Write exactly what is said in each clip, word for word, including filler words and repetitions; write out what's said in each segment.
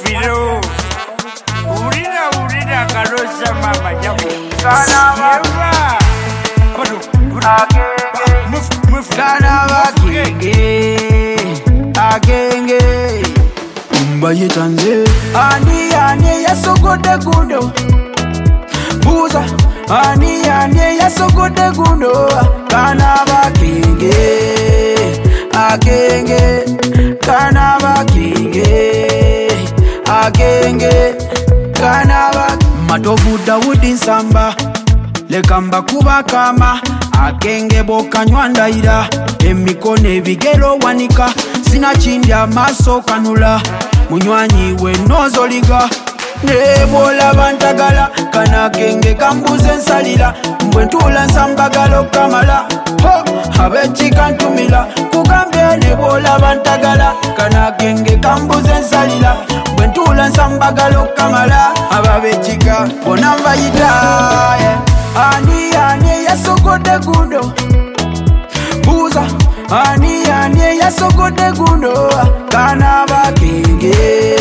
filo urira urira karosa mama jabu kana mama bado move move kana wakige agenge mbaye tanze ani ani yasogode gundo buza ani ani yasogode gundo kana wakige agenge kana wakige agenge kana wakige madovu Daudi Nsamba lekamba kuba kama agenge bokanywa ndaira emikono ebigero wanika sina chindya maso kanula munywanyi we nozoliga nebola bantagala kana genge kambuze nsalira mbwentula nsambagalo kamala ho abechika ntumila kugambye nebola bantagala kana genge kambuze nsalira mbwentula nsambagalo kamala ababechika bona mbayita yeah. Ani ani yasogode gundo buza ani ani yasogode gundo kana bakenge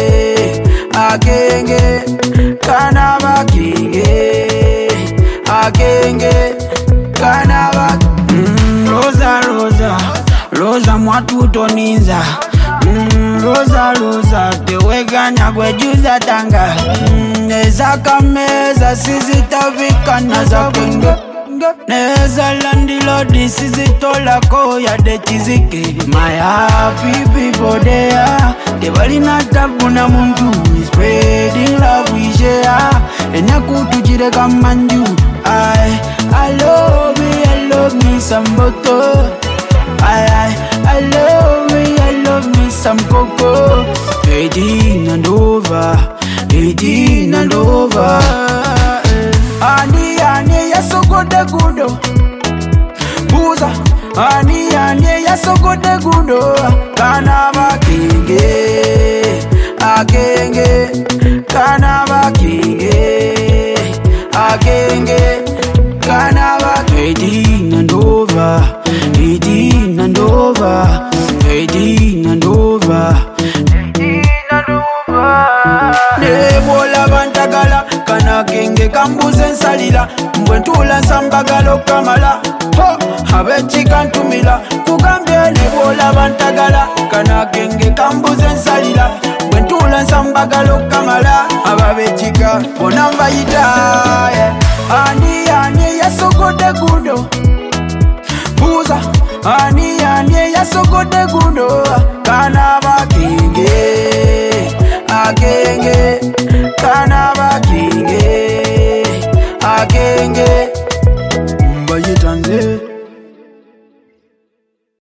agenge kana bakenge agenge kana bak mm, rosa rosa rosa mwatu toninza mm, rosa rosa teweganya gwejuza tanga mm, neza kameza sizitavika naza kwenge neza landilo disizitola koya de chizike my happy people there debalina tabuna muntu is spreading love we share enya kutujire kamanju I I love me I love me some boto I I I love me I love me some coco eighteen and over eighteen and over ani ani yasogode gundo buza ani ani yasogode gundo kana bakenge agenge kana bakenge agenge kana bakenge eighteen and over eighteen and over eighteen and over eighteen and over nebola bantagala kana genge kambuze nsalira mbwentula nsambagalo kamala ho abechika ntumila kugambye nebola bantagala kana genge kambuze nsalira mbwentula nsambagalo kamala ababechika bona mbayita yeah. Ani ani yasogode gundo buza ani ani yasogode gundo kana